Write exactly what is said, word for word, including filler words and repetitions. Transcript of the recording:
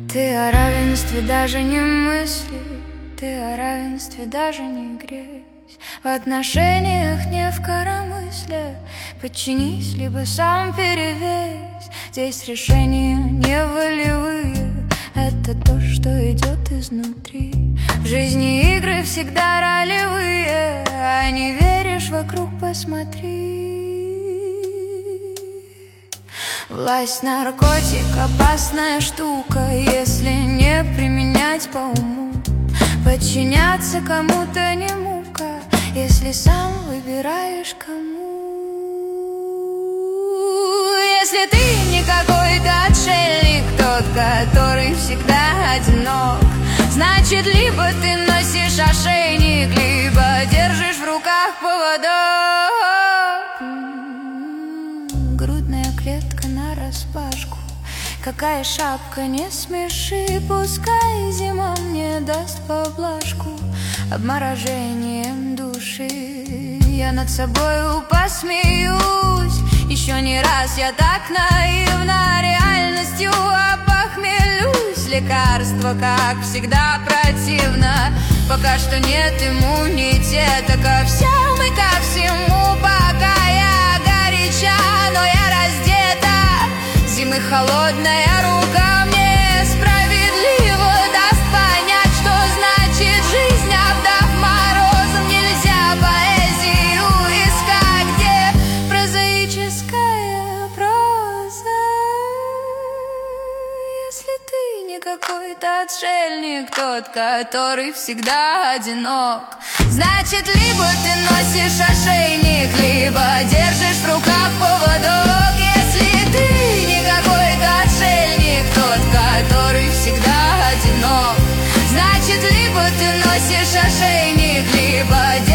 Ты о равенстве даже не мысли, ты о равенстве даже не грезь. В отношениях не в коромысле, подчинись, либо сам перевесь. Здесь решения не волевые, это то, что идет изнутри. В жизни игры всегда ролевые, а не веришь, вокруг посмотри. Власть — наркотик, опасная штука, если не применять по уму. Подчиняться кому-то не мука, если сам выбираешь кому. Если ты не какой-то отшельник, тот, который всегда одинок, значит, либо ты носишь ошейник, либо держишь в руках поводок. Грудная клетка нараспашку, какая шапка, не смеши. Пускай зима мне даст поблажку обморожением души. Я над собою посмеюсь, еще не раз я так наивна реальностью опохмелюсь. Лекарство, как всегда, противно, пока что нет иммунитета ко всем и ко всему. Пока я горяча, но я раздета, зимы холодная рука мне справедливо даст понять, что значит жизнь, обдав морозом. Нельзя поэзию искать, где прозаическая проза. Если ты не какой-то отшельник, тот, который всегда одинок, значит, либо ты носишь ошейник, либо держишь в руках поводок. Если ты не какой-то отшельник, тот, который всегда одинок, значит, либо ты носишь ошейник, либо